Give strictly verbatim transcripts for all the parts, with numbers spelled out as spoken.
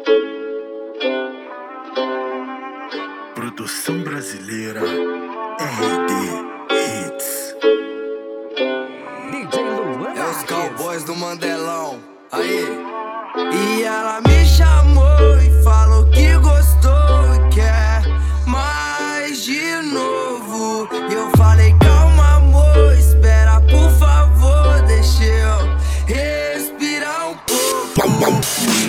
Produção brasileira R D Hits. D J Luan É os Cowboys do Mandelão. Aí. E ela me chamou e falou que gostou e quer mais de novo. E eu falei, calma amor, espera por favor, deixa eu respirar um pouco.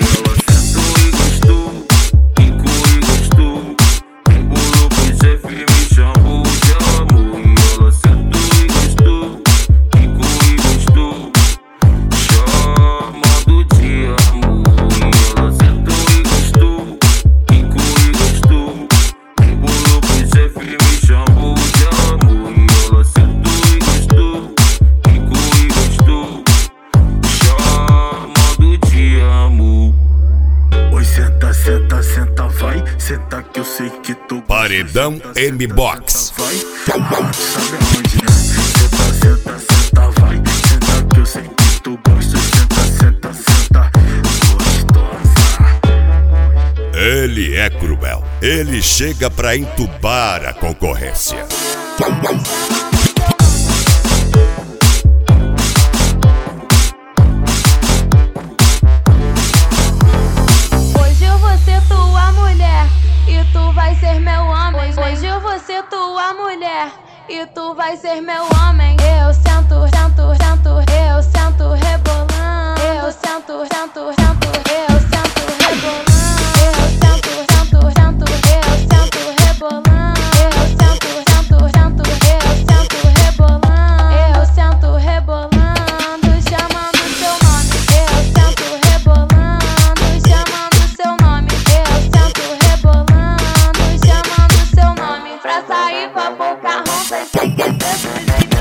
Senta, senta, vai, senta que eu sei que tu Paredão M-Box. Vai, sabe aonde, né? Senta, senta, senta, vai, senta que eu sei que tu gosta. Senta, senta, senta, gostosa. Ele é cruel. Ele chega pra entubar a concorrência. Hoje eu vou ser tua mulher e tu vai ser meu homem. Eu sento, sento, sento, eu sento rebolando. Eu sento, sento, sento, eu sento rebolando. Eu sento, sento, sento, eu sento rebolando. Eu sento, sento, sento, eu sento rebolando. Eu sento rebolando, chamando seu nome. Eu sento rebolando, chamando seu nome. Eu sento rebolando, chamando seu nome. Pra sair com a boca ronca, tem que ser do jeito.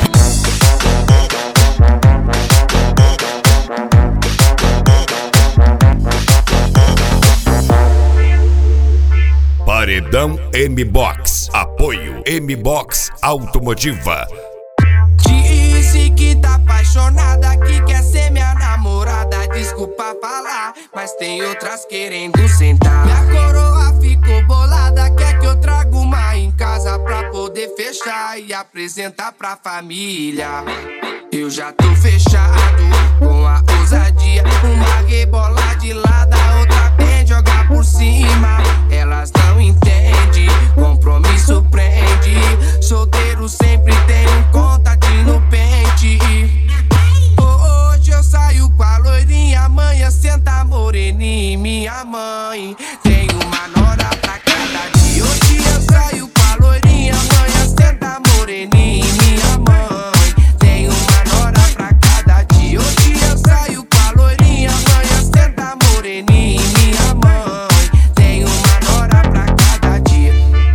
Paredão M-Box. Apoio M-Box Automotiva. Disse que tá apaixonada, que quer ser minha namorada. Desculpa falar, mas tem outras querendo sentar. Minha coroa ficou bolada, quer que eu traga uma em casa pra poder fechar e apresentar pra família. Eu já tô fechado com a ousadia. Uma rebola de lado, a outra bem jogar por cima. Elas não entendem, compromisso prende. Solteiro sempre tem um contatinho no pente. Hoje eu saio com a loirinha, amanhã senta moreninha, minha mãe. Tem uma nora pra cada dia. Hoje eu saio com a loirinha, amanhã senta moreninha, minha mãe. Tem uma nora pra cada dia. Hoje eu saio com a loirinha, amanhã senta moreninha, minha mãe. Tem uma nora pra cada dia.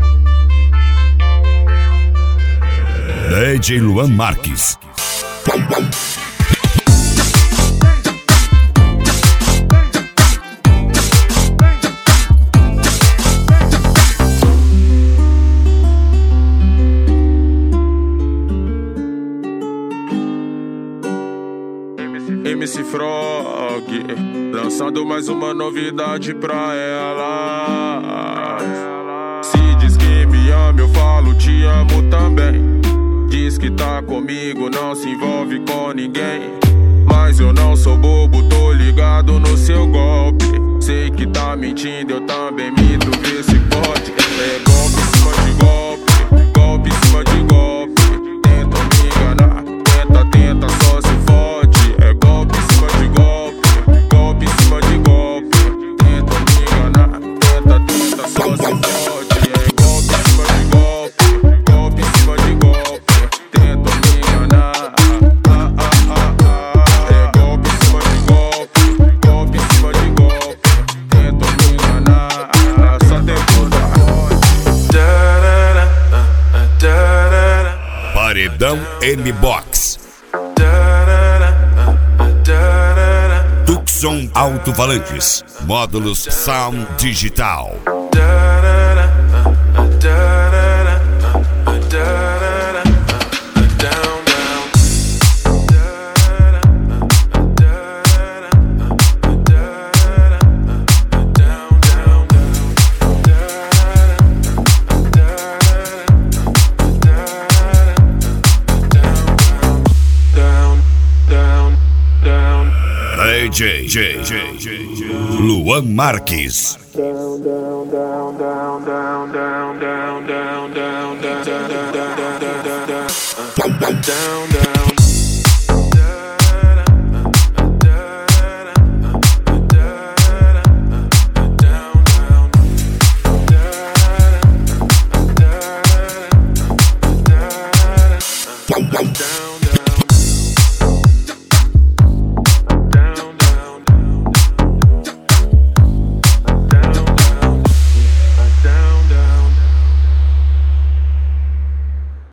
D J Luan Marques. M C Frog, lançando mais uma novidade pra ela. Se diz que me ama, eu falo te amo também. Diz que tá comigo, não se envolve com ninguém. Mas eu não sou bobo, tô ligado no seu golpe. Sei que tá mentindo, eu também minto, vê se pode. É golpe em cima de golpe, golpe em cima de golpe. Tenta me enganar, tenta, tenta, só se fode. É golpe em cima de golpe, golpe em cima de golpe. Tenta me enganar, tenta, tenta, só se fode. É golpe em cima de golpe, golpe em cima de golpe. Tenta me enganar, ah, ah, ah, ah. É golpe em cima de golpe, golpe em cima de golpe. Tenta me enganar, só tempo da Paredão M-Box. Tucson Alto-Falantes. Módulos Sound Digital. D J, J, J, J, Luan Marques. Down, down, down, down, down, down, down, down, down, down, down, down, down, down. Down.